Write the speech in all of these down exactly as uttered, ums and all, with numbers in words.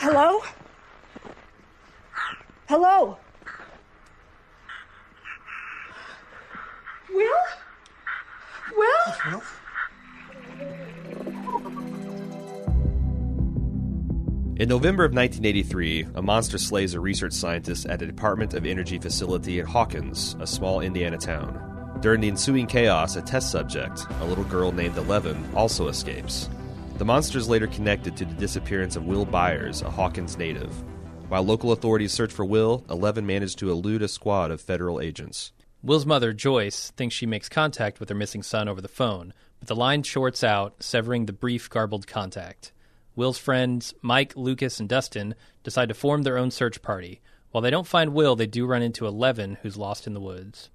Hello? Hello? Will? Will? In November of nineteen eighty-three, a monster slays a research scientist at a Department of Energy facility in Hawkins, a small Indiana town. During the ensuing chaos, a test subject, a little girl named Eleven, also escapes. The monster is later connected to the disappearance of Will Byers, a Hawkins native. While local authorities search for Will, Eleven managed to elude a squad of federal agents. Will's mother, Joyce, thinks she makes contact with her missing son over the phone, but the line shorts out, severing the brief, garbled contact. Will's friends, Mike, Lucas, and Dustin, decide to form their own search party. While they don't find Will, they do run into Eleven, who's lost in the woods.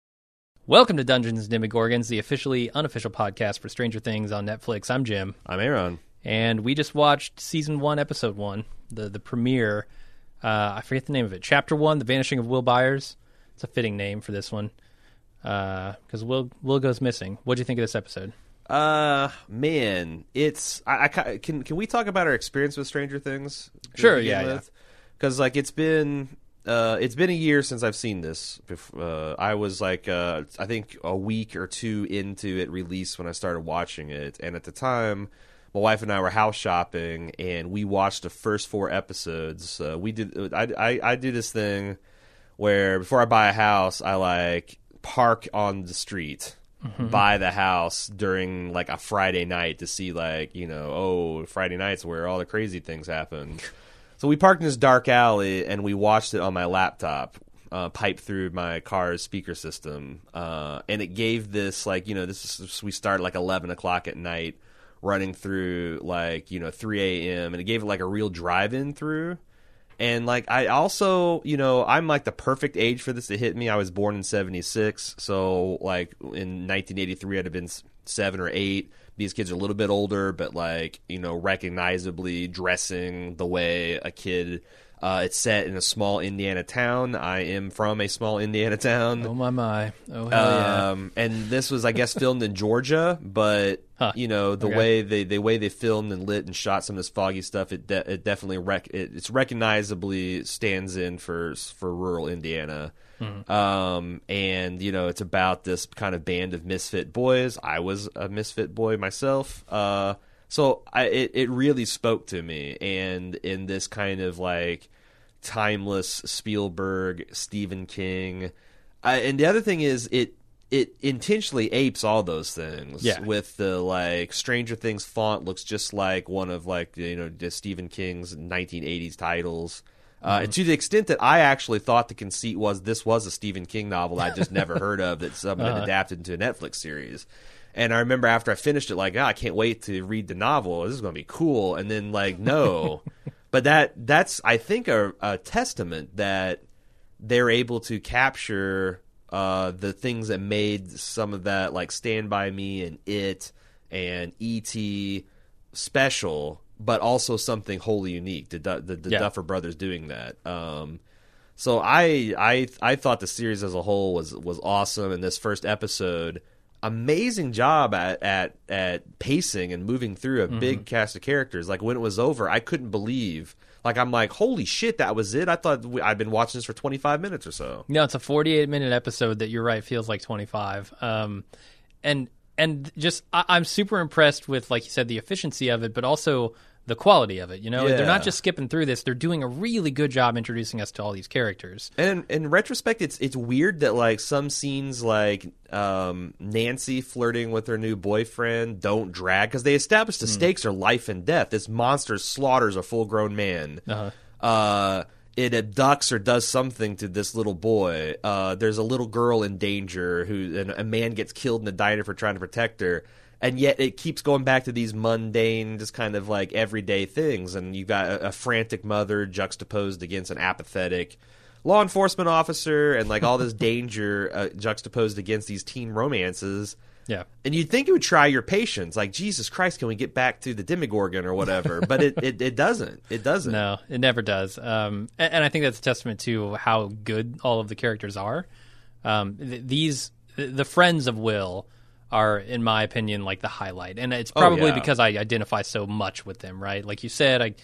Welcome to Dungeons and Demogorgons, the officially unofficial podcast for Stranger Things on Netflix. I'm Jim. I'm Aaron. And we just watched Season one, Episode one, the, the premiere. Uh, I forget the name of it. Chapter one, The Vanishing of Will Byers. It's a fitting name for this one, because uh, Will, Will goes missing. What'd you think of this episode? Uh, man, it's I, I can can we talk about our experience with Stranger Things? Sure, yeah, yeah. Because like it's been uh it's been a year since I've seen this. Uh, I was like uh I think a week or two into it release when I started watching it, and at the time, my wife and I were house shopping, and we watched the first four episodes. Uh, we did I, I I do this thing where before I buy a house, I like park on the street. Mm-hmm. Buy the house during like a Friday night to see like, you know, oh, Friday night's where all the crazy things happen. So we parked in this dark alley and we watched it on my laptop, uh, piped through my car's speaker system. Uh, and it gave this like, you know, this is, we started like eleven o'clock at night running through like, you know, three a.m. and it gave it like a real drive-in through. And, like, I also, you know, I'm, like, the perfect age for this to hit me. I was born in seventy-six, so, like, in nineteen eighty-three, I'd have been seven or eight. These kids are a little bit older, but, like, you know, recognizably dressing the way a kid. Uh, it's set in a small Indiana town. I am from a small Indiana town. Oh, my, my. Oh, hell um, yeah. And this was, I guess, filmed in Georgia, but, huh. you know, the okay. way they the way they filmed and lit and shot some of this foggy stuff, it de- it definitely, rec- it, it's recognizably stands in for, for rural Indiana. Mm-hmm. Um, and, you know, it's about this kind of band of misfit boys. I was a misfit boy myself. Uh So I, it, it really spoke to me, and in this kind of like timeless Spielberg, Stephen King, I, and the other thing is it it intentionally apes all those things. Yeah. With the like Stranger Things font looks just like one of like you know the Stephen King's nineteen eighties titles. Uh, mm-hmm. And to the extent that I actually thought the conceit was this was a Stephen King novel I just never heard of that someone uh-huh. adapted into a Netflix series. And I remember after I finished it, like, oh, I can't wait to read the novel. This is going to be cool. And then, like, no. But that that's, I think, a, a testament that they're able to capture uh, the things that made some of that, like, Stand By Me and It and E T special, but also something wholly unique. The, the, the yeah. Duffer Brothers doing that. Um, so I, I I thought the series as a whole was, was awesome. And this first episode... amazing job at, at at pacing and moving through a mm-hmm. big cast of characters. Like when it was over, I couldn't believe. Like I'm like, holy shit, that was it. I thought we, I'd been watching this for twenty-five minutes or so. No, it's a forty-eight minute episode that you're right feels like twenty-five. Um, and and just I, I'm super impressed with, like you said, the efficiency of it, but also the quality of it. You know, yeah. they're not just skipping through this; they're doing a really good job introducing us to all these characters. And in retrospect, it's it's weird that like some scenes, like um, Nancy flirting with her new boyfriend, don't drag because they established the mm. stakes are life and death. This monster slaughters a full grown man. Uh-huh. Uh, it abducts or does something to this little boy. Uh, there's a little girl in danger who and a man gets killed in the diner for trying to protect her. And yet it keeps going back to these mundane, just kind of like everyday things. And you've got a, a frantic mother juxtaposed against an apathetic law enforcement officer, and like all this danger uh, juxtaposed against these teen romances. Yeah. And you'd think it would try your patience. Like, Jesus Christ, can we get back to the Demogorgon or whatever? But it, it, it doesn't. It doesn't. No, it never does. Um, and, and I think that's a testament to how good all of the characters are. Um, th- these, th- the friends of Will are, in my opinion, like the highlight. And it's probably oh, yeah. because I identify so much with them, right? Like you said, I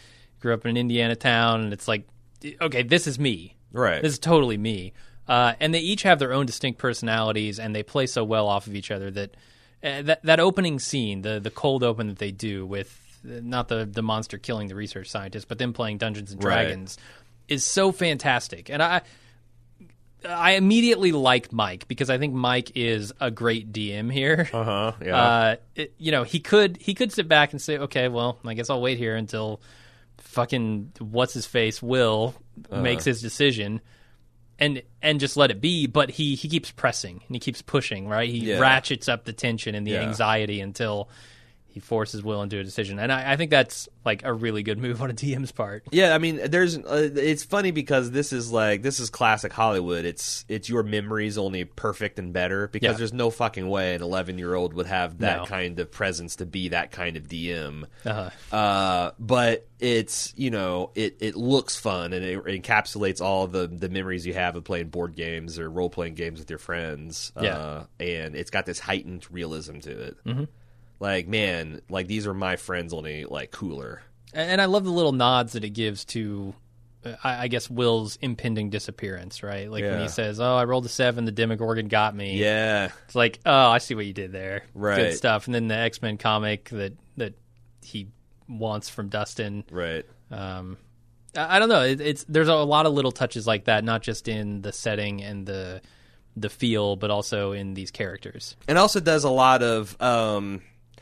grew up in an Indiana town, and it's like, okay, this is me. Right. This is totally me. Uh, and they each have their own distinct personalities, and they play so well off of each other that uh, that, that opening scene, the the cold open that they do with uh, not the, the monster killing the research scientist, but them playing Dungeons and Dragons, right. is so fantastic. And I I immediately like Mike because I think Mike is a great D M here. Uh-huh, yeah. Uh it, you know, he could he could sit back and say, okay, well, I guess I'll wait here until fucking what's his face Will uh-huh. makes his decision. And and just let it be, but he, he keeps pressing and he keeps pushing, right? He yeah. ratchets up the tension and the yeah. anxiety until he forces Will into a decision. And I, I think that's like a really good move on a D M's part. Yeah, I mean, there's uh, it's funny because this is like this is classic Hollywood. It's it's your memories only perfect and better because yeah. there's no fucking way an eleven year old would have that no. kind of presence to be that kind of D M. Uh-huh. Uh, but it's you know it, it looks fun and it encapsulates all the the memories you have of playing board games or role playing games with your friends. Yeah. Uh, and it's got this heightened realism to it. Mm-hmm. Like, man, like these are my friends, only like cooler. And I love the little nods that it gives to, uh, I, I guess, Will's impending disappearance, right? Like yeah. when he says, "Oh, I rolled a seven, the Demogorgon got me." Yeah, it's like, oh, I see what you did there. Right, good stuff. And then the X-Men comic that that he wants from Dustin. Right. Um, I, I don't know. It, it's there's a lot of little touches like that, not just in the setting and the the feel, but also in these characters. And also does a lot of. Um,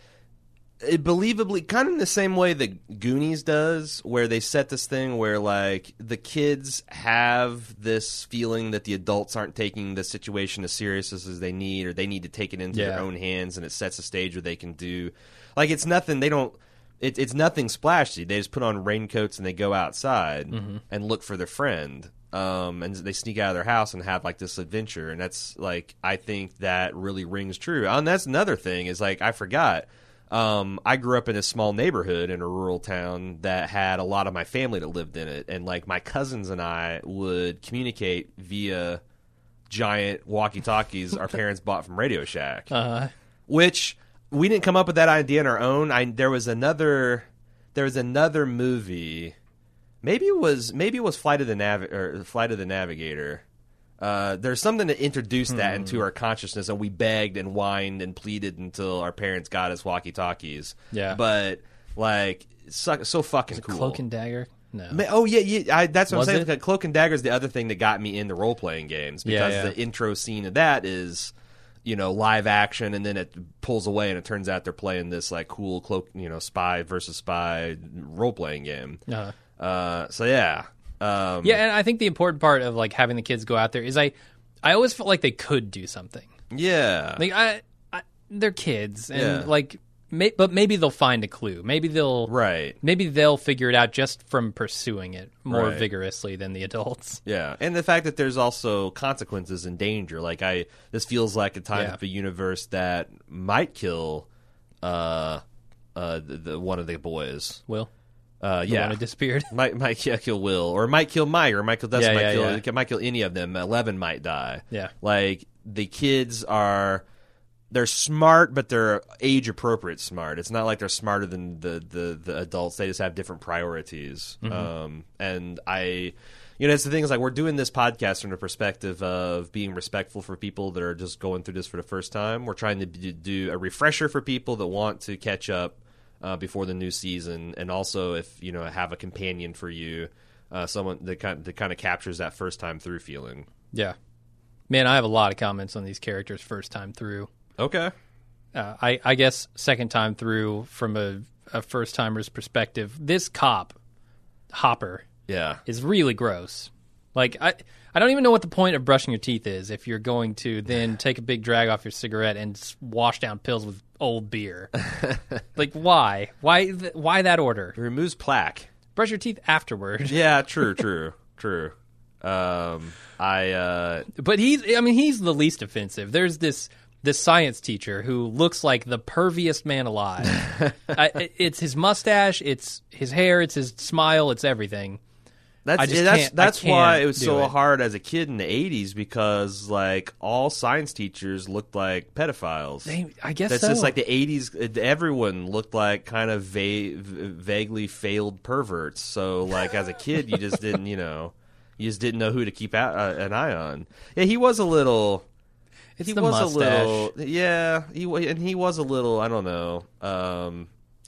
It believably, kind of in the same way that Goonies does, where they set this thing where, like, the kids have this feeling that the adults aren't taking the situation as serious as they need, or they need to take it into yeah. their own hands, and it sets a stage where they can do, like, it's nothing. They don't. It, it's nothing splashy. They just put on raincoats and they go outside mm-hmm. and look for their friend. Um, and they sneak out of their house and have like this adventure, and that's like I think that really rings true. And that's another thing is like I forgot. Um, I grew up in a small neighborhood in a rural town that had a lot of my family that lived in it. And, like, my cousins and I would communicate via giant walkie-talkies our parents bought from Radio Shack. Uh-huh. Which, we didn't come up with that idea on our own. I, there was another there was another movie. Maybe it was maybe it was Flight of the Navi- or Flight of the Navigator. Uh, there's something that introduced that hmm. into our consciousness, and we begged and whined and pleaded until our parents got us walkie-talkies. Yeah. But, like, so, so fucking Is it cool. Cloak and Dagger? No. Man, oh, yeah, yeah. I, that's what Was I'm saying. it? Cloak and Dagger is the other thing that got me into role-playing games because Yeah, yeah. the intro scene of that is, you know, live action, and then it pulls away, and it turns out they're playing this, like, cool cloak, you know, spy versus spy role-playing game. Uh-huh. Uh, so, yeah. Um, Yeah, and I think the important part of like having the kids go out there is I, I always felt like they could do something. Yeah, Like I, I they're kids, and Yeah. like, may, but maybe they'll find a clue. Maybe they'll right. Maybe they'll figure it out just from pursuing it more Right. vigorously than the adults. Yeah, and the fact that there's also consequences and danger. Like I, this feels like a time Yeah. of a universe that might kill, uh, uh, the, the one of the boys. Will, Uh, the yeah, one who disappeared. might might yeah, kill Will, or might kill Mike, or might kill Dustin, Yeah, might yeah, kill yeah. might kill any of them. Eleven might die. Yeah. Like the kids are, they're smart, but they're age appropriate smart. It's not like they're smarter than the, the, the adults. They just have different priorities. Mm-hmm. Um, and I, you know, it's the thing is like we're doing this podcast from the perspective of being respectful for people that are just going through this for the first time. We're trying to b- do a refresher for people that want to catch up uh, before the new season, and also if you know have a companion for you, uh, someone that kind that kind of captures that first time through feeling. Yeah, man, I have a lot of comments on these characters first time through. Okay. Uh, I, I guess second time through from a, a first timer's perspective, this cop, Hopper, Yeah. is really gross. Like, I I don't even know what the point of brushing your teeth is if you're going to then take a big drag off your cigarette and s- wash down pills with old beer. Like, why? Why th- Why that order? It removes plaque. Brush your teeth afterward. Yeah, true, true, true. Um, I, uh, But he's, I mean, he's the least offensive. There's this this science teacher who looks like the perviest man alive. I, it's his mustache, it's his hair, it's his smile, it's everything. That's I just that's can't- I that's can't why it was do so it. hard as a kid in the eighties because like all science teachers looked like pedophiles. They, I guess That's so. just like the eighties. Everyone looked like kind of va- vaguely failed perverts. So like as a kid, you just didn't, you know, you just didn't know who to keep out, uh, an eye on. Yeah, he was a little. It's he the was mustache. a little. Yeah, he wa- and he was a little. I don't know. Um,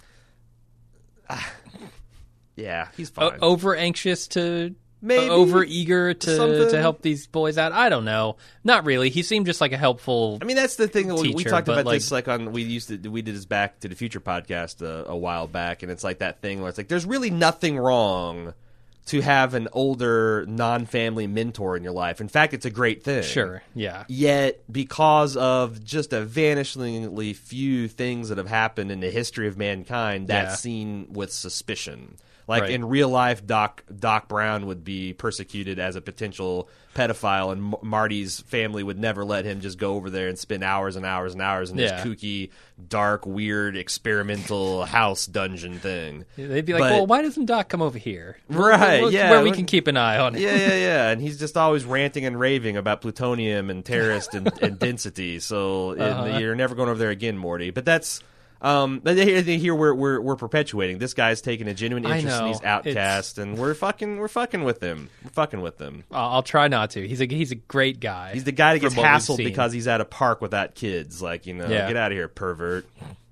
yeah, he's fine. O- over anxious to. Maybe. Over eager to Something. to help these boys out. I don't know. Not really. He seemed just like a helpful. I mean, that's the thing. that we, we teacher, talked but, about like- this like on we used to we did this Back to the Future podcast a, a while back, and it's like that thing where it's like there's really nothing wrong to have an older non-family mentor in your life. In fact, it's a great thing. Sure. Yeah. Yet, because of just a vanishingly few things that have happened in the history of mankind, that's Yeah. seen with suspicion. Like Right. in real life, Doc Doc Brown would be persecuted as a potential pedophile, and M- Marty's family would never let him just go over there and spend hours and hours and hours in Yeah. this kooky, dark, weird, experimental house dungeon thing. They'd be like, But- well, why doesn't Doc come over here? Right, Where- yeah. Where we can keep an eye on it. Yeah, yeah, yeah. And he's just always ranting and raving about plutonium and terrorist and, and density. So and Uh-huh. you're never going over there again, Morty. But that's um. But here, here we're we're we're perpetuating. This guy's taking a genuine I interest in know. these outcasts, and we're fucking we're fucking with him. We're fucking with him. I'll, I'll try not to. He's a he's a great guy. He's the guy that gets from what we've hassled seen. because he's at a park without kids. Like, you know, Yeah. get out of here, pervert.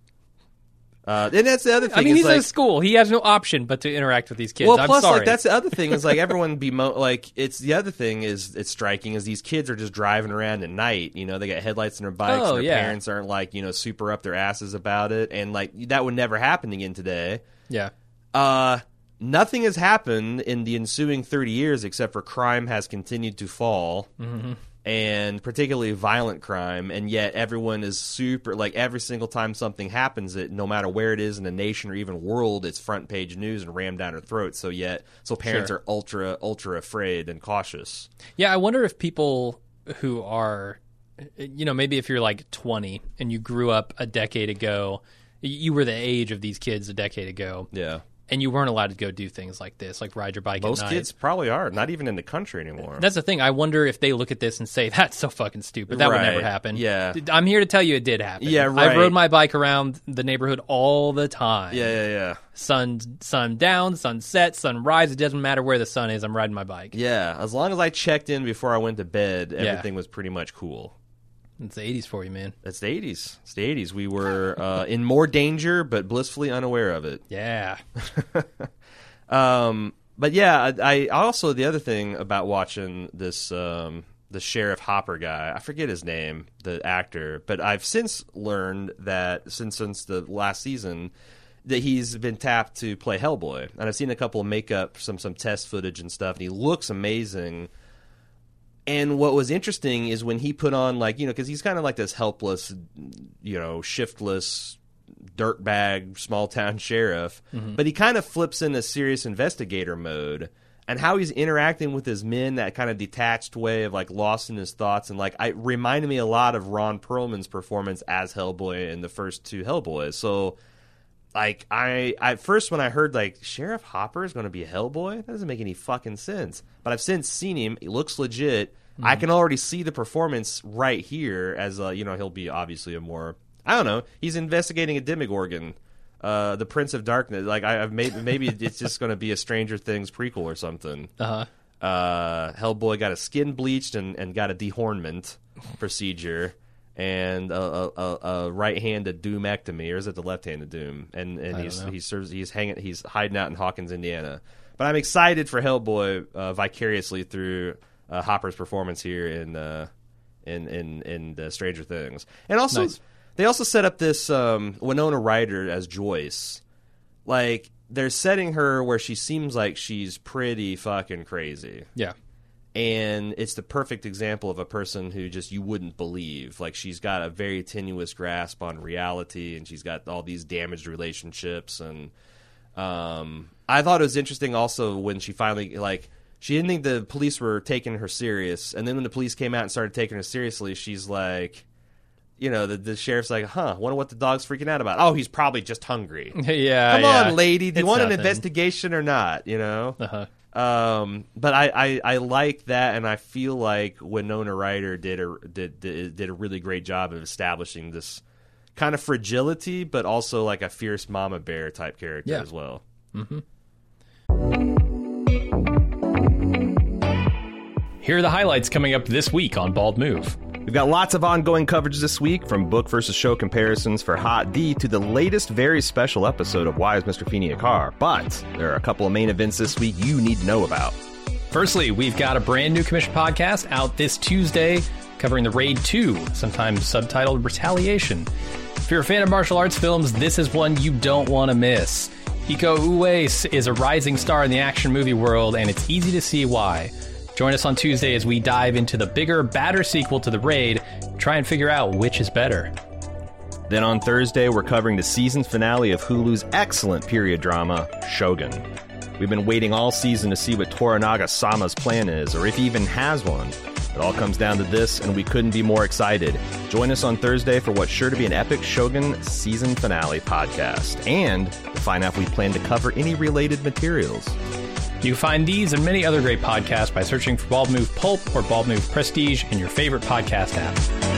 Uh, and that's the other thing. I mean, is he's like, in school. He has no option but to interact with these kids. Well, I'm plus, sorry. like that's the other thing is like everyone be mo- like it's the other thing is it's striking is these kids are just driving around at night. You know, they got headlights in their bikes. Oh, and their yeah. parents aren't like you know super up their asses about it, and like that would never happen again today. yeah. Uh, nothing has happened in the ensuing thirty years except for crime has continued to fall. Mm-hmm. And particularly violent crime, and yet everyone is super like every single time something happens, it no matter where it is in the nation or even world, it's front page news and rammed down our throats. So yet, so parents Sure. are ultra ultra afraid and cautious. Yeah, I wonder if people who are, you know, maybe if you're like twenty and you grew up a decade ago, you were the age of these kids a decade ago, Yeah, and you weren't allowed to go do things like this, like ride your bike most at night. kids probably are not even in the country anymore. That's the thing. I wonder if they look at this and say, that's so fucking stupid. That would Right. never happen. Yeah. I'm here to tell you it did happen. Yeah, I right. rode my bike around the neighborhood all the time. yeah, yeah, yeah, Sun, sun down, sun set, sun rise. It doesn't matter where the sun is. I'm riding my bike. yeah. As long as I checked in before I went to bed, everything was pretty much cool. It's the eighties for you, man. It's the eighties. It's the eighties. We were uh, in more danger, but blissfully unaware of it. Yeah. Um, but yeah, I, I also the other thing about watching this um, the Sheriff Hopper guy, I forget his name, the actor, but I've since learned that since since the last season that he's been tapped to play Hellboy, and I've seen a couple of makeup, some some test footage and stuff, and he looks amazing. And what was interesting is when he put on like you know because he's kind of like this helpless, you know, shiftless dirtbag small town sheriff, but he kind of flips into serious investigator mode, and how he's interacting with his men, that kind of detached way of like lost in his thoughts, and like I reminded me a lot of Ron Perlman's performance as Hellboy in the first two Hellboys. So like I at first when I heard like Sheriff Hopper is going to be Hellboy, that doesn't make any fucking sense. But I've since seen him; he looks legit. I can already see the performance right here as uh, you know he'll be obviously a more I don't know. He's investigating a Demogorgon, uh, the Prince of Darkness. Like I, I've maybe maybe it's just going to be a Stranger Things prequel or something. Uh-huh. Uh Hellboy got his skin bleached and, and got a dehornment procedure and a, a, a, a right-handed doomectomy, or is it the left-handed doom? And and I he's don't know. he serves he's hanging he's hiding out in Hawkins, Indiana. But I'm excited for Hellboy uh, vicariously through uh, Hopper's performance here in uh, in in in uh, Stranger Things, and also. Nice. They also set up this um, Winona Ryder as Joyce. Like, they're setting her where she seems like she's pretty fucking crazy. Yeah. And it's the perfect example of a person who just you wouldn't believe. Like, she's got a very tenuous grasp on reality, and she's got all these damaged relationships. And um, I thought it was interesting also when she finally, like, she didn't think the police were taking her serious. And then when the police came out and started taking her seriously, she's like... You know, the, the sheriff's like, huh, wonder what the dog's freaking out about. Oh, he's probably just hungry. yeah. Come yeah. on, lady. Do you It's want an nothing. investigation or not? You know? Uh-huh. Um, but I, I, I like that, and I feel like Winona Ryder did a did, did did a really great job of establishing this kind of fragility, but also like a fierce mama bear type character Yeah. as well. Mm-hmm. Here are the highlights coming up this week on Bald Move. We've got lots of ongoing coverage this week, from book versus show comparisons for Hot D to the latest very special episode of Why is Mister Feeney a Car? But there are a couple of main events this week you need to know about. Firstly, we've got a brand new commission podcast out this Tuesday covering the Raid two, sometimes subtitled Retaliation. If you're a fan of martial arts films, this is one you don't want to miss. Iko Uwais is a rising star in the action movie world, and it's easy to see why. Join us on Tuesday as we dive into the bigger, badder sequel to The Raid, try and figure out which is better. Then on Thursday, we're covering the season finale of Hulu's excellent period drama, Shogun. We've been waiting all season to see what Toranaga Sama's plan is, or if he even has one. It all comes down to this, and we couldn't be more excited. Join us on Thursday for what's sure to be an epic Shogun season finale podcast, and to find out if we plan to cover any related materials. You can find these and many other great podcasts by searching for Bald Move Pulp or Bald Move Prestige in your favorite podcast app.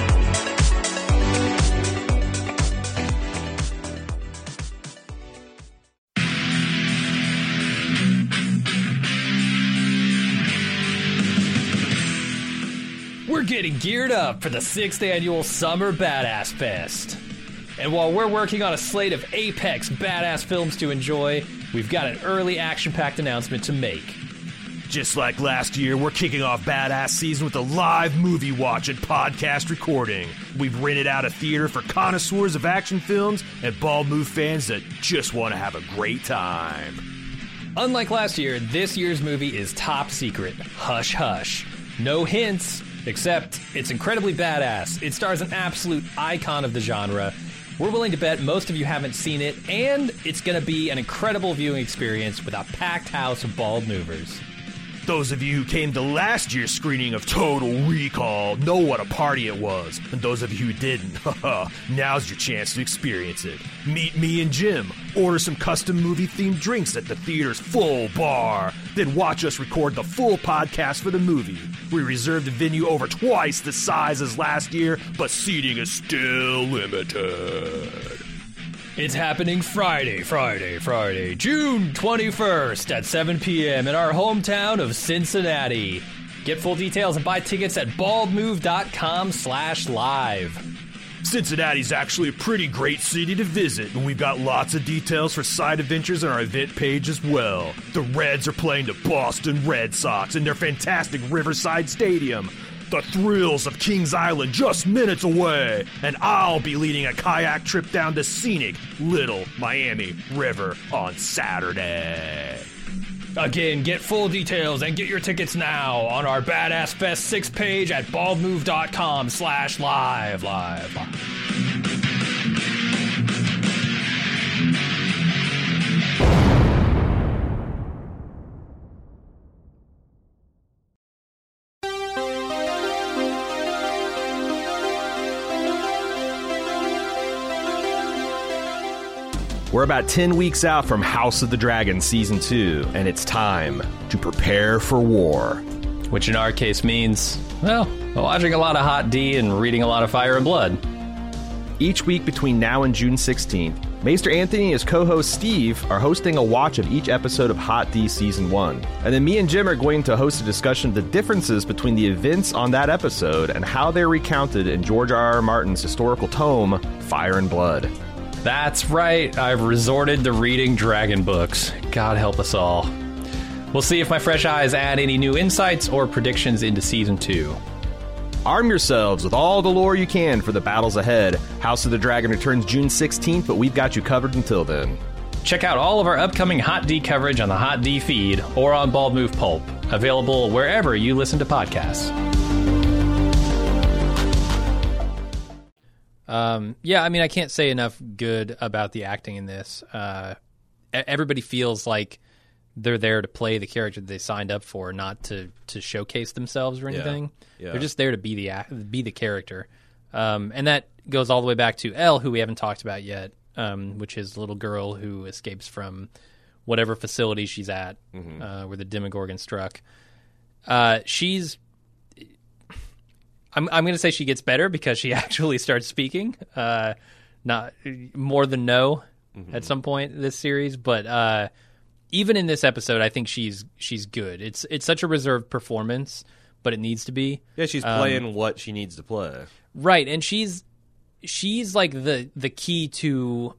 We're getting geared up for the sixth annual Summer Badass Fest. And while we're working on a slate of apex badass films to enjoy, we've got an early action-packed announcement to make. Just like last year, we're kicking off Badass Season with a live movie watch and podcast recording. We've rented out a theater for connoisseurs of action films and Bald Move fans that just want to have a great time. Unlike last year, this year's movie is top secret. Hush hush. No hints, except it's incredibly badass. It stars an absolute icon of the genre. We're willing to bet most of you haven't seen it, and it's going to be an incredible viewing experience with a packed house of bald movers. Those of you who came to last year's screening of Total Recall know what a party it was. And those of you who didn't, haha, now's your chance to experience it. Meet me and Jim, order some custom movie-themed drinks at the theater's full bar, then watch us record the full podcast for the movie. We reserved the venue over twice the size as last year, but seating is still limited. It's happening Friday, Friday, Friday, June twenty-first at seven p.m. in our hometown of Cincinnati. Get full details and buy tickets at baldmove.com slash live. Cincinnati's actually a pretty great city to visit, and we've got lots of details for side adventures on our event page as well. The Reds are playing the Boston Red Sox in their fantastic Riverside Stadium. The thrills of Kings Island just minutes away, and I'll be leading a kayak trip down the scenic Little Miami River on Saturday. Again, get full details and get your tickets now on our Badass Fest six page at baldmove.com slash live, live, live. We're about ten weeks out from House of the Dragon Season two, and it's time to prepare for war. Which in our case means, well, watching a lot of Hot D and reading a lot of Fire and Blood. Each week between now and June sixteenth, Maester Anthony and his co-host Steve are hosting a watch of each episode of Hot D Season one. And then me and Jim are going to host a discussion of the differences between the events on that episode and how they're recounted in George R. R. Martin's historical tome, Fire and Blood. That's right, I've resorted to reading dragon books. God help us all. We'll see if my fresh eyes add any new insights or predictions into Season two. Arm yourselves with all the lore you can for the battles ahead. House of the Dragon returns June sixteenth, but we've got you covered until then. Check out all of our upcoming Hot D coverage on the Hot D feed or on Bald Move Pulp, available wherever you listen to podcasts. Um, yeah, I mean, I can't say enough good about the acting in this. Uh, everybody feels like they're there to play the character that they signed up for, not to, to showcase themselves or anything. Yeah. Yeah. They're just there to be the be the character. Um, and that goes all the way back to Elle, who we haven't talked about yet, um, which is a little girl who escapes from whatever facility she's at, mm-hmm. uh, where the Demogorgon struck. Uh, she's, I'm I'm going to say she gets better because she actually starts speaking, uh, not more than no mm-hmm. at some point in this series, but uh, even in this episode, I think she's she's good. It's it's such a reserved performance, but it needs to be. Yeah, she's playing um, what she needs to play. Right, and she's she's like the the key to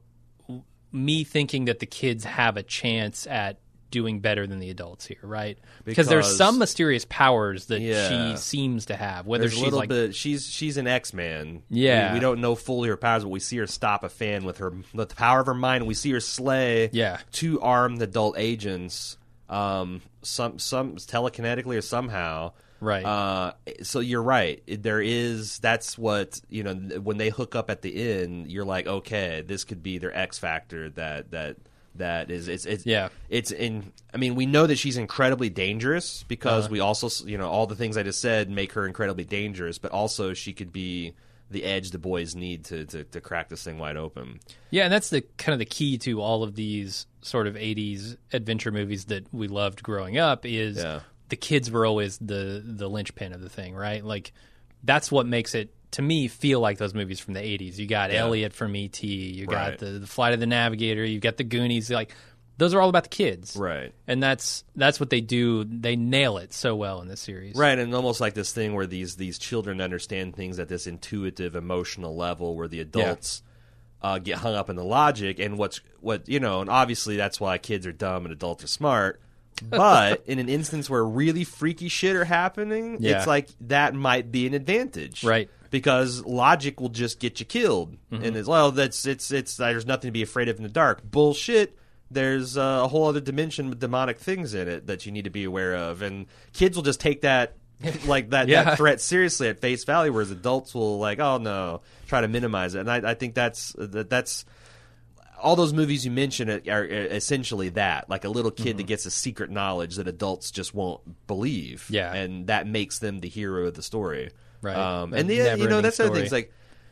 me thinking that the kids have a chance at doing better than the adults here, right? Because, because there's some mysterious powers that yeah, she seems to have. Whether there's she's a little like, bit, she's she's an X-Man. Yeah, we, we don't know fully her powers, but we see her stop a fan with her with the power of her mind. And we see her slay yeah. two armed adult agents, um, some some telekinetically or somehow. Right. Uh, so you're right. There is that's what you know when they hook up at the end. You're like, okay, this could be their X factor. That that. That is, it's, it's, yeah. It's in. I mean, we know that she's incredibly dangerous because uh-huh. we also, you know, all the things I just said make her incredibly dangerous. But also, she could be the edge the boys need to, to, to crack this thing wide open. Yeah, and that's the kind of the key to all of these sort of eighties adventure movies that we loved growing up. Is yeah. the kids were always the the linchpin of the thing, right? Like that's what makes it. To me, feel like those movies from the eighties. You got yeah. Elliot from E T You got right. the, the Flight of the Navigator. You got the Goonies. Like those are all about the kids, right? And that's that's what they do. They nail it so well in this series, right? And almost like this thing where these these children understand things at this intuitive, emotional level, where the adults yeah. uh, get hung up in the logic. And what's what you know, and obviously that's why kids are dumb and adults are smart. But in an instance where really freaky shit are happening, yeah. it's like that might be an advantage, right? Because logic will just get you killed, mm-hmm. and it's well, that's it's it's there's nothing to be afraid of in the dark. Bullshit. There's uh, a whole other dimension with demonic things in it that you need to be aware of, and kids will just take that like that, yeah. that threat seriously at face value, whereas adults will like, oh no, try to minimize it. And I, I think that's that that's. All those movies you mentioned are essentially that, like a little kid mm-hmm. that gets a secret knowledge that adults just won't believe, yeah, and that makes them the hero of the story, right? Um, and the, you know that's the other thing. It's like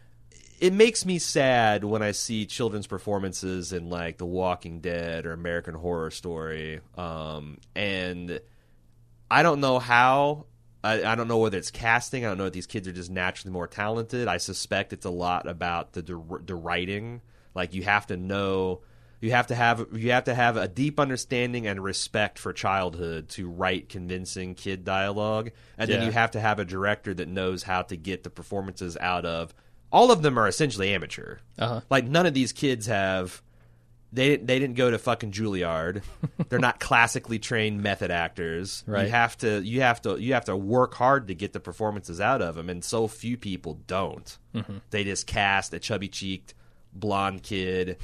it makes me sad when I see children's performances in like The Walking Dead or American Horror Story, um, and I don't know how. I, I don't know whether it's casting. I don't know if these kids are just naturally more talented. I suspect it's a lot about the the writing. Like you have to know, you have to have, you have to have a deep understanding and respect for childhood to write convincing kid dialogue, and yeah. then you have to have a director that knows how to get the performances out of. All of them are essentially amateur. Uh-huh. Like none of these kids have. They didn't. They didn't go to fucking Juilliard. They're not classically trained method actors. Right. You have to. You have to. You have to work hard to get the performances out of them, and so few people don't. Mm-hmm. They just cast a chubby-cheeked blonde kid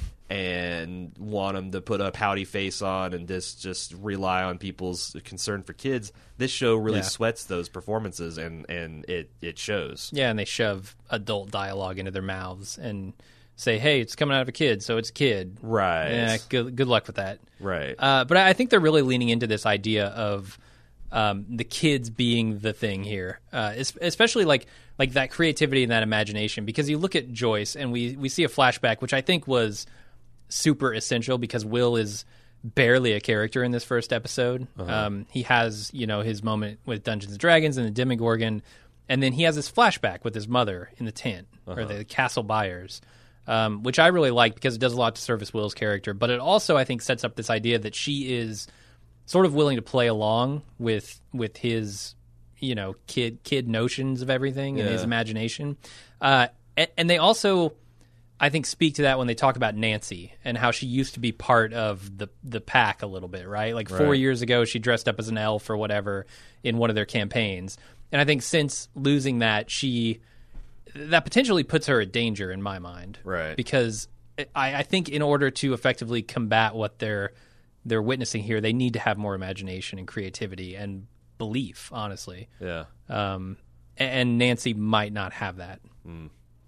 and want them to put a pouty face on and just just rely on people's concern for kids. This show really yeah. sweats those performances, and and it it shows. Yeah, and they shove adult dialogue into their mouths and say, "Hey, it's coming out of a kid, so it's a kid." Right. Yeah. Good. Good luck with that. Right. Uh, but I think they're really leaning into this idea of um, the kids being the thing here, uh, especially like like that creativity and that imagination. Because you look at Joyce, and we we see a flashback, which I think was super essential because Will is barely a character in this first episode. Uh-huh. Um, he has, you know, his moment with Dungeons and Dragons and the Demogorgon, and then he has this flashback with his mother in the tent uh-huh. or the Castle Byers, um, which I really like because it does a lot to service Will's character. But it also, I think, sets up this idea that she is sort of willing to play along with with his, you know, kid kid notions of everything yeah. and his imagination. Uh, and, and they also, I think, speak to that when they talk about Nancy and how she used to be part of the the pack a little bit, right? Like four right. years ago, she dressed up as an elf or whatever in one of their campaigns. And I think since losing that, she that potentially puts her at danger in my mind, right? Because I, I think in order to effectively combat what they're they're witnessing here, they need to have more imagination and creativity and belief, honestly. Yeah. Um, and Nancy might not have that. Mm.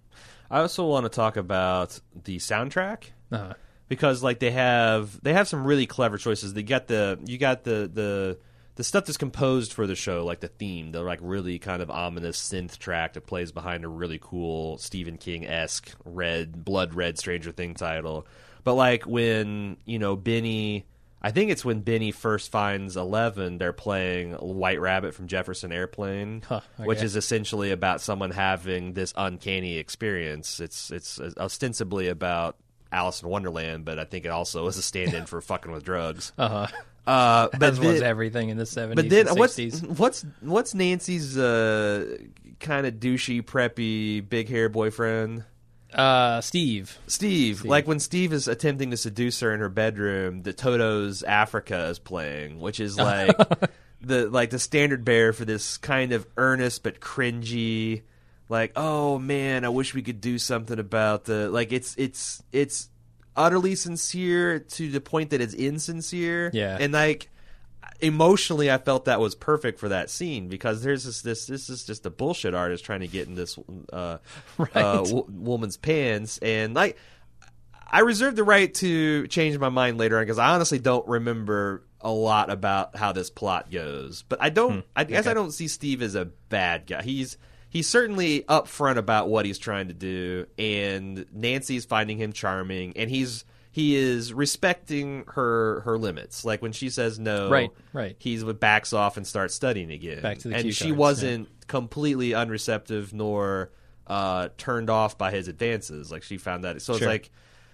I also want to talk about the soundtrack uh-huh. because, like, they have they have some really clever choices. They got the you got the the the stuff that's composed for the show, like the theme, the like really kind of ominous synth track that plays behind a really cool Stephen King-esque red blood red Stranger Thing title. But like when you know Benny. I think it's when Benny first finds Eleven, they're playing White Rabbit from Jefferson Airplane, Huh, okay. which is essentially about someone having this uncanny experience. It's it's ostensibly about Alice in Wonderland, but I think it also is a stand-in for fucking with drugs. Uh-huh. Uh But As was then, everything in the seventies but then and what's sixties. what's what's Nancy's uh, kind of douchey, preppy, big hair boyfriend? Uh, Steve. Steve. Like when Steve is attempting to seduce her in her bedroom, the Toto's Africa is playing, which is like the like the standard bearer for this kind of earnest but cringy, like, oh man, I wish we could do something about the like it's it's it's utterly sincere to the point that it's insincere. Yeah. And like emotionally, I felt that was perfect for that scene because there's this this this is just a bullshit artist trying to get in this uh, Right. uh, w- woman's pants, and like I reserve the right to change my mind later on because I honestly don't remember a lot about how this plot goes. But I don't. Hmm. I guess Okay. I don't see Steve as a bad guy. He's he's certainly upfront about what he's trying to do, and Nancy's finding him charming, and he's. He is respecting her her limits. Like when she says no, Right, right. He's backs off and starts studying again. Back to the and cue she cards, wasn't completely unreceptive nor uh, turned off by his advances. Like she found that. So Sure. it's like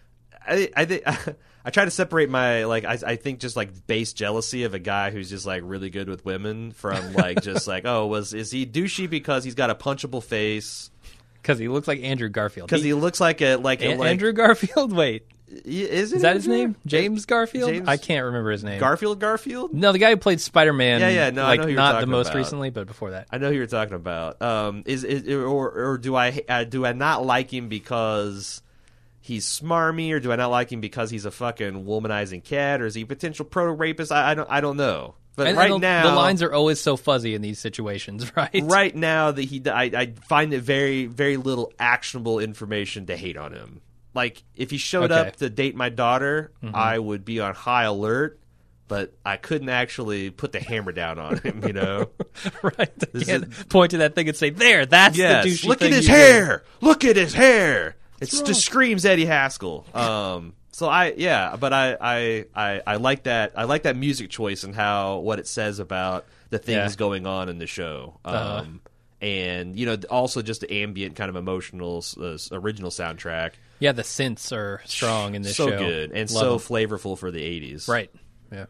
I I think I try to separate my like I I think just like base jealousy of a guy who's just like really good with women from like just like oh was is he douchey because he's got a punchable face Because he looks like Andrew Garfield. because he looks like a like a A- like, Andrew Garfield? Wait. is, Is that his name? James Garfield? James- I can't remember his name. Garfield Garfield. no, the guy who played Spider-Man. Yeah, yeah, no, I like, know who you're not the talking most about. recently, but before that. I know who you're talking about. Um, is, is or or do I uh, do I not like him because he's smarmy, or do I not like him because he's a fucking womanizing cat, or is he a potential proto rapist? I, I don't I don't know. But And- right and the, now, the lines are always so fuzzy in these situations, right? right now that he I, I find it very very little actionable information to hate on him. Like if he showed Okay. up to date my daughter, I would be on high alert. But I couldn't actually put the hammer down on him, you know. right. This Can't is- point to that thing and say, "There, that's Yes, the douchey look thing at his you hair. Look at his hair. It wrong? just screams Eddie Haskell. Um, so I, yeah, but I, I, I, I like that. I like that music choice and how what it says about the things Yeah. going on in the show. Um, Uh-huh. and you know, also just the ambient kind of emotional uh, original soundtrack. did." Yeah, the synths are strong in this so show. good and Love so 'em. flavorful for the eighties. Right. Yeah.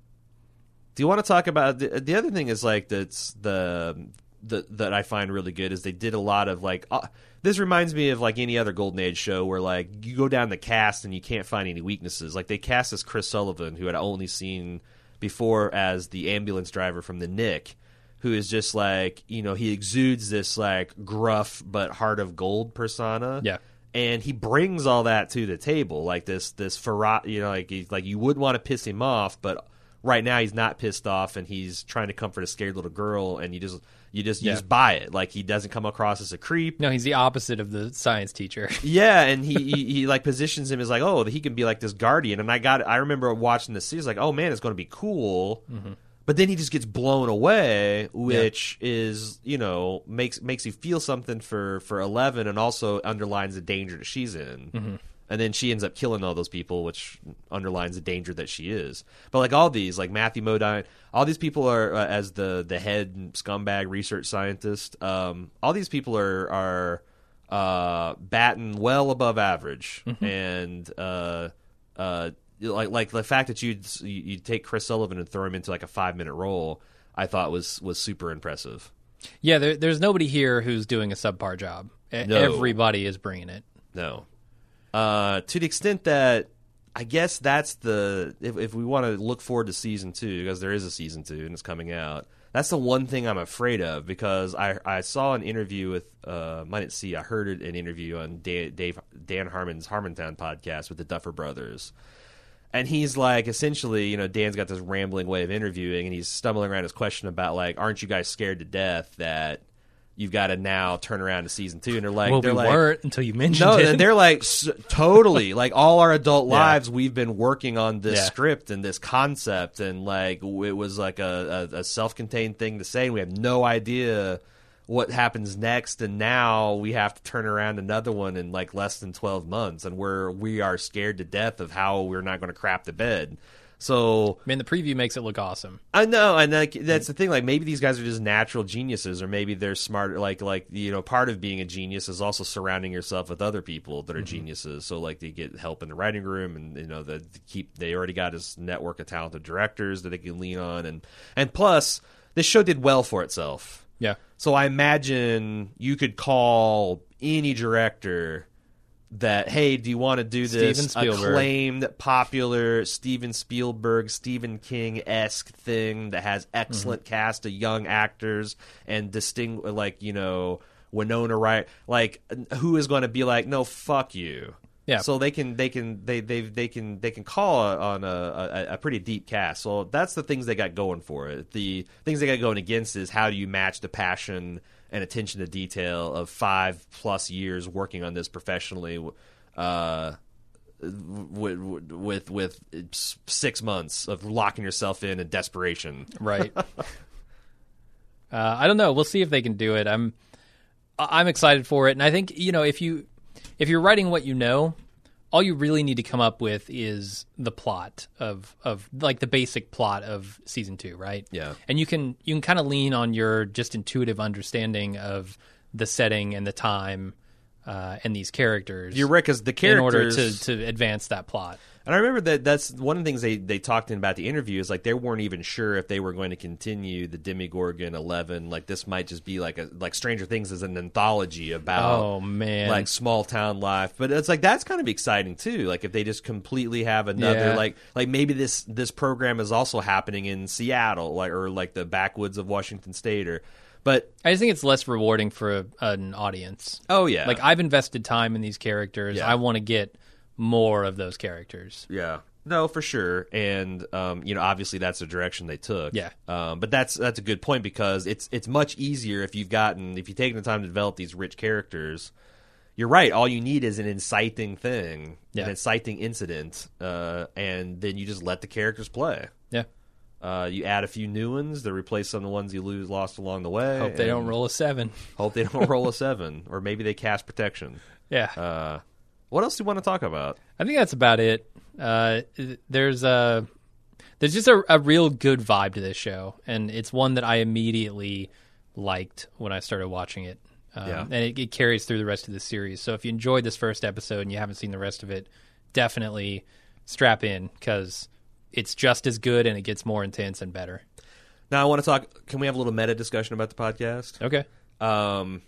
Do you want to talk about the, the other thing? Is like that's the, the that I find really good is they did a lot of like uh, this reminds me of like any other Golden Age show where like you go down the cast and you can't find any weaknesses. Like they cast this Chris Sullivan who had only seen before as the ambulance driver from the Nick, who is just like you know he exudes this like gruff but heart of gold persona. Yeah. And he brings all that to the table, like this, this ferot, you know, like he's, like you wouldn't want to piss him off, but right now he's not pissed off, and he's trying to comfort a scared little girl, and you just, you just, you Yeah. just buy it. Like he doesn't come across as a creep. No, he's the opposite of the science teacher. Yeah, and he, he he like positions him as like, oh, he can be like this guardian. And I got, I remember watching the series, like, oh man, it's going to be cool. Mm-hmm. But then he just gets blown away, which is you know makes makes you feel something for, for Eleven, and also underlines the danger that she's in. Mm-hmm. And then she ends up killing all those people, which underlines the danger that she is. But like all these, like Matthew Modine, all these people are uh, as the the head scumbag research scientist. Um, all these people are are uh, batting well above average, Mm-hmm. and uh, uh, like like the fact that you'd you take Chris Sullivan and throw him into like a five minute role, I thought was was super impressive. Yeah, there, there's nobody here who's doing a subpar job. E- No. Everybody is bringing it. No. Uh, to the extent that I guess that's the if, if we want to look forward to season two, because there is a season two and it's coming out. That's the one thing I'm afraid of, because I I saw an interview with uh I didn't see I heard an interview on Dave, Dave Dan Harmon's Harmontown podcast with the Duffer Brothers. And he's like, essentially, you know, Dan's got this rambling way of interviewing, and he's stumbling around his question about, like, aren't you guys scared to death that you've got to now turn around to season two? And they're like, well, they're we like, weren't until you mentioned no, it. and they're like, s- totally, like, all our adult Yeah. lives, we've been working on this Yeah. script and this concept, and, like, w- it was like a, a, a self-contained thing to say, and we have no idea what happens next, and now we have to turn around another one in like less than twelve months, and we're we are scared to death of how we're not going to crap the bed. So I mean, the preview makes it look awesome. I know, and like, that's the thing. Like, maybe these guys are just natural geniuses, or maybe they're smart. Like, like you know, part of being a genius is also surrounding yourself with other people that are mm-hmm. geniuses. So, like, they get help in the writing room, and you know, the keep. They already got his network of talented directors that they can lean on, and and plus, this show did well for itself. Yeah. So I imagine you could call any director that, hey, do you want to do this acclaimed, popular Steven Spielberg, Stephen King-esque thing that has excellent mm-hmm. cast of young actors and distinct, like, you know, Winona Ryder, like, who is going to be like, no, fuck you. Yeah. So they can they can they they they can they can call on a, a, a pretty deep cast. So that's the things they got going for it. The things they got going against is how do you match the passion and attention to detail of five plus years working on this professionally, uh, with, with with six months of locking yourself in and desperation. Right. uh, I don't know. We'll see if they can do it. I'm I'm excited for it, and I think you know if you if you're writing what you know, all you really need to come up with is the plot of of like the basic plot of season two, right? Yeah. And you can you can kind of lean on your just intuitive understanding of the setting and the time uh, and these characters. You're right, because the characters in order to to advance that plot. And I remember that that's one of the things they, they talked in about the interview is like they weren't even sure if they were going to continue the Demogorgon eleven. Like this might just be like a like Stranger Things as an anthology about oh man like small town life. But it's like that's kind of exciting too. Like if they just completely have another yeah. like like maybe this this program is also happening in Seattle like or like the backwoods of Washington State or. But I just think it's less rewarding for a, an audience. Oh yeah, like I've invested time in these characters. Yeah. I want to get more of those characters. Yeah. No, for sure. And um, you know, obviously that's the direction they took. Yeah. Um, but that's that's a good point because it's it's much easier if you've gotten if you've taken the time to develop these rich characters. You're right. All you need is an inciting thing, yeah. an inciting incident, uh, and then you just let the characters play. Yeah. Uh, you add a few new ones to replace some of the ones you lose lost along the way. Hope they don't roll a seven. Hope they don't roll a seven, or maybe they cast protection. Yeah. Uh, what else do you want to talk about? I think that's about it. Uh, there's a there's just a, a real good vibe to this show, and it's one that I immediately liked when I started watching it. Um, yeah. And it, it carries through the rest of the series. So if you enjoyed this first episode and you haven't seen the rest of it, definitely strap in because it's just as good and it gets more intense and better. Now I want to talk. Can we have a little meta discussion about the podcast? Okay. Um,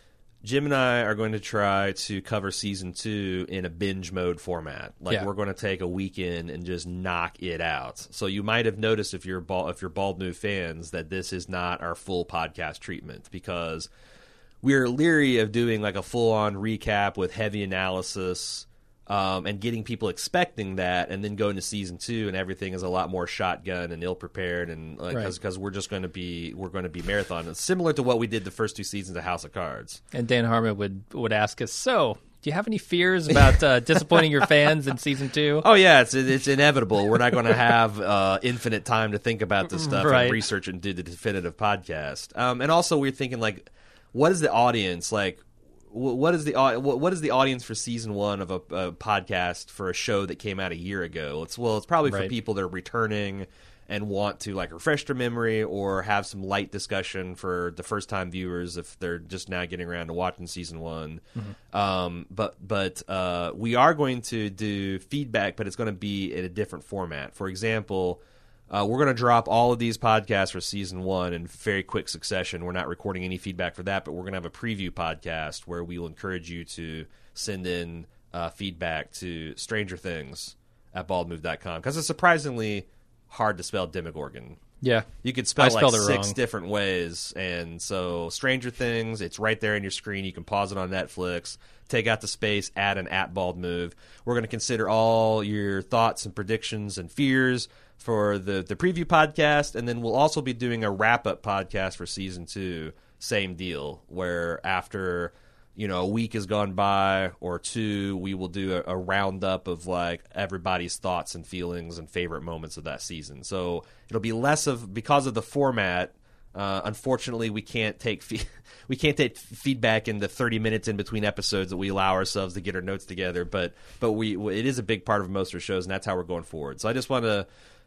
Jim and I are going to try to cover season two in a binge mode format. Like yeah. we're going to take a weekend and just knock it out. So you might have noticed if you're bald, if you're Bald Move fans that this is not our full podcast treatment because we're leery of doing like a full on recap with heavy analysis. Um, and getting people expecting that, and then going to season two, and everything is a lot more shotgun and ill prepared, and like because right. we're just going to be we're going to be marathon. It's similar to what we did the first two seasons of House of Cards. And Dan Harmon would would ask us, so do you have any fears about uh, disappointing your fans in season two? Oh yeah, it's it's inevitable. We're not going to have uh, infinite time to think about this stuff right. and research and do the definitive podcast. Um, and also we're thinking like, what is the audience like? What is the what is the audience for season one of a, a podcast for a show that came out a year ago? It's well, it's probably right. for people that are returning and want to like refresh their memory or have some light discussion for the first time viewers if they're just now getting around to watching season one. Mm-hmm. Um, but but uh, we are going to do feedback, but it's going to be in a different format. For example. Uh, we're going to drop all of these podcasts for season one in very quick succession. We're not recording any feedback for that, but we're going to have a preview podcast where we will encourage you to send in uh, feedback to Stranger Things at bald move dot com because it's surprisingly hard to spell Demogorgon. Yeah. You could spell I like it six wrong. different ways. And so Stranger Things, it's right there on your screen. You can pause it on Netflix, take out the space, add an at Bald Move. We're going to consider all your thoughts and predictions and fears for the, the preview podcast. And then we'll also be doing a wrap-up podcast for season two. Same deal, where after... you know, a week has gone by or two, we will do a, a roundup of like everybody's thoughts and feelings and favorite moments of that season. So it'll be less of because of the format. Uh, unfortunately, we can't take fe- we can't take feedback in the thirty minutes in between episodes that we allow ourselves to get our notes together. But but we it is a big part of most of our shows, and that's how we're going forward. So I just want to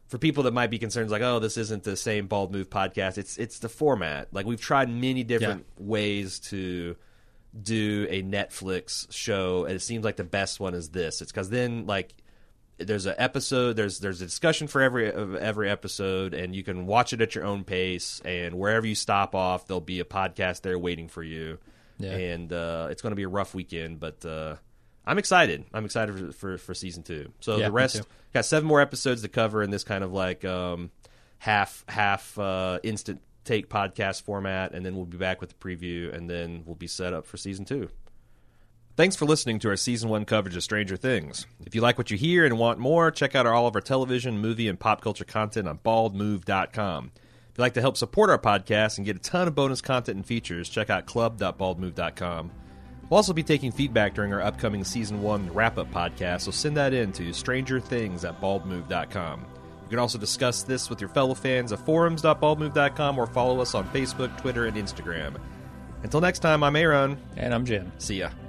for people that might be concerned, like, oh, this isn't the same Bald Move podcast. It's it's the format. Like, we've tried many different yeah. ways to do a Netflix show, and it seems like the best one is this. It's because then, like, there's an episode, there's there's a discussion for every every episode, and you can watch it at your own pace. And wherever you stop off, there'll be a podcast there waiting for you. Yeah. And uh, it's going to be a rough weekend, but. Uh, I'm excited. I'm excited for for, for season two. So yeah, the rest got seven more episodes to cover in this kind of like um, half half uh, instant take podcast format, and then we'll be back with the preview, and then we'll be set up for season two. Thanks for listening to our season one coverage of Stranger Things. If you like what you hear and want more, check out our, all of our television, movie, and pop culture content on bald move dot com. If you'd like to help support our podcast and get a ton of bonus content and features, check out club dot bald move dot com. We'll also be taking feedback during our upcoming Season one wrap-up podcast, so send that in to stranger things at bald move dot com. You can also discuss this with your fellow fans at forums dot bald move dot com or follow us on Facebook, Twitter, and Instagram. Until next time, I'm Aaron. And I'm Jim. See ya.